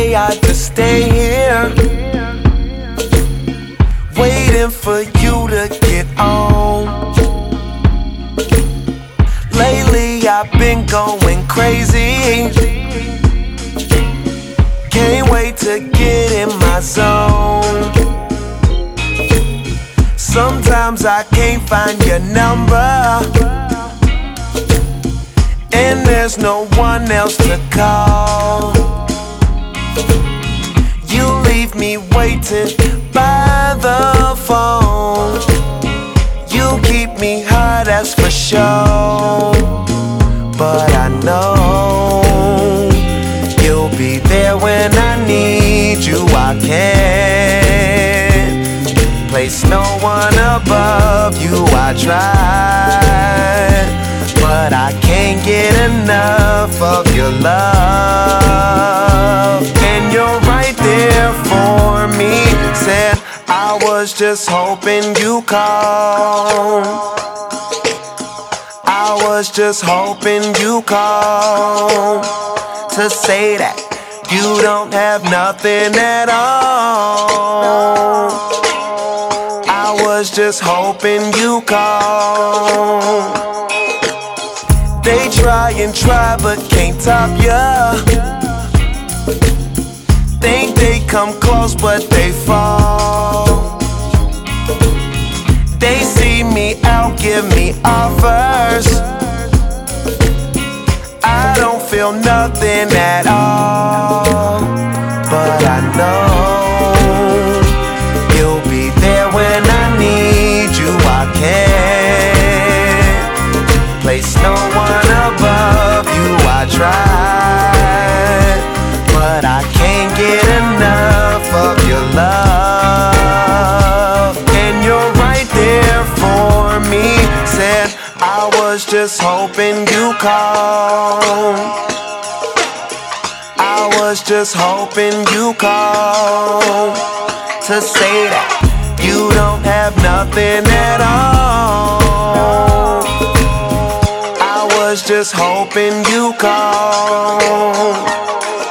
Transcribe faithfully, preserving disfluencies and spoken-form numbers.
say I just stay here, waiting for you to get on. Lately I've been going crazy, can't wait to get in my zone. Sometimes I can't find your number, and there's no one else to call. You leave me waiting by the phone. You keep me high, that's for sure. But I know you'll be there when I need you. I can't place no one above you. I tried, but I can't get enough of your love. And you're right there for me. Said I was just hoping you call. I was just hoping you call to say that you don't have nothing at all. I was just hoping you call. They try and try but can't top ya. Think they come close but they fall. They see me out, give me offers. I don't feel nothing at all. But I know you'll be there when I need you. I can't place no one above you. I tried, but I can't get enough of your love. And you're right there for me. Said I was just hoping you call. I was just hoping you call to say that you don't have nothing at all. I was just hoping you call.